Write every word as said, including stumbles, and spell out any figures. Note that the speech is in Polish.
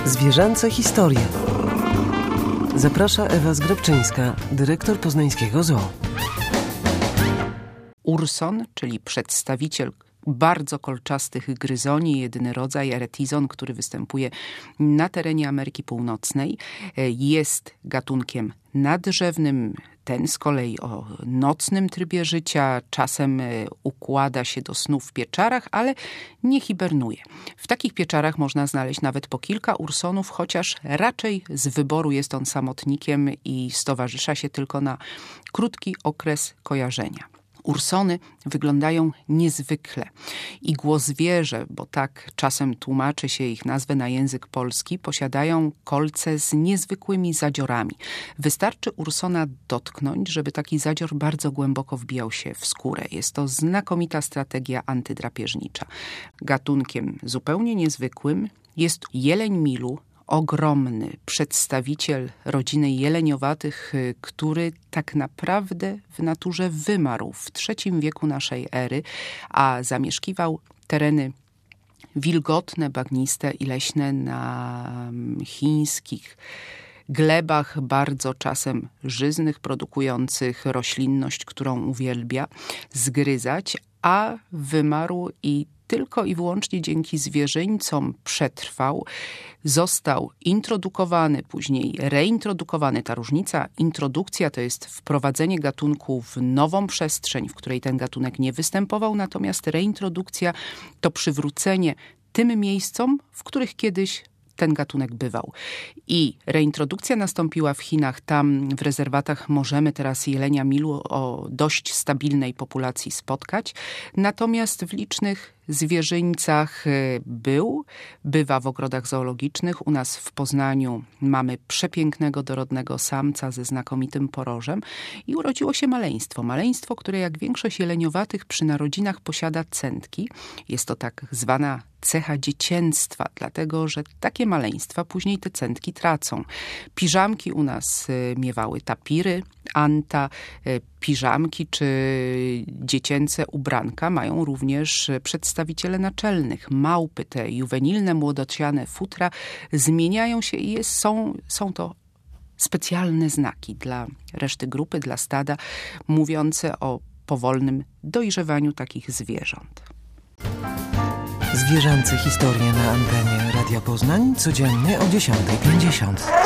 Zwierzęce historie. Zaprasza Ewa Zgrabczyńska, dyrektor poznańskiego zoo. Urson, czyli przedstawiciel bardzo kolczastych gryzoni, jedyny rodzaj eretizon, który występuje na terenie Ameryki Północnej, jest gatunkiem naddrzewnym. Ten z kolei o nocnym trybie życia, czasem układa się do snu w pieczarach, ale nie hibernuje. W takich pieczarach można znaleźć nawet po kilka ursonów, chociaż raczej z wyboru jest on samotnikiem i stowarzysza się tylko na krótki okres kojarzenia. Ursony wyglądają niezwykle. Igłozwierze, bo tak czasem tłumaczy się ich nazwę na język polski, posiadają kolce z niezwykłymi zadziorami. Wystarczy ursona dotknąć, żeby taki zadzior bardzo głęboko wbijał się w skórę. Jest to znakomita strategia antydrapieżnicza. Gatunkiem zupełnie niezwykłym jest jeleń milu, ogromny przedstawiciel rodziny jeleniowatych, który tak naprawdę w naturze wymarł w trzecim wieku naszej ery, a zamieszkiwał tereny wilgotne, bagniste i leśne na chińskich glebach, bardzo czasem żyznych, produkujących roślinność, którą uwielbia zgryzać, a wymarł i tylko i wyłącznie dzięki zwierzyńcom przetrwał, został introdukowany, później reintrodukowany. Ta różnica, introdukcja to jest wprowadzenie gatunku w nową przestrzeń, w której ten gatunek nie występował, natomiast reintrodukcja to przywrócenie tym miejscom, w których kiedyś ten gatunek bywał. I reintrodukcja nastąpiła w Chinach. Tam w rezerwatach możemy teraz jelenia milu o dość stabilnej populacji spotkać. Natomiast w licznych zwierzyńcach był, bywa w ogrodach zoologicznych. U nas w Poznaniu mamy przepięknego, dorodnego samca ze znakomitym porożem i urodziło się maleństwo. Maleństwo, które jak większość jeleniowatych przy narodzinach posiada cętki. Jest to tak zwana cecha dziecięctwa, dlatego że takie maleństwa później te cętki tracą. Piżamki u nas miewały tapiry, anta, piżamki czy dziecięce ubranka mają również przedstawiciele naczelnych. Małpy, te juwenilne, młodociane futra zmieniają się i jest, są, są to specjalne znaki dla reszty grupy, dla stada, mówiące o powolnym dojrzewaniu takich zwierząt. Zwierzęce historie na antenie Radia Poznań codziennie o dziesiąta pięćdziesiąt.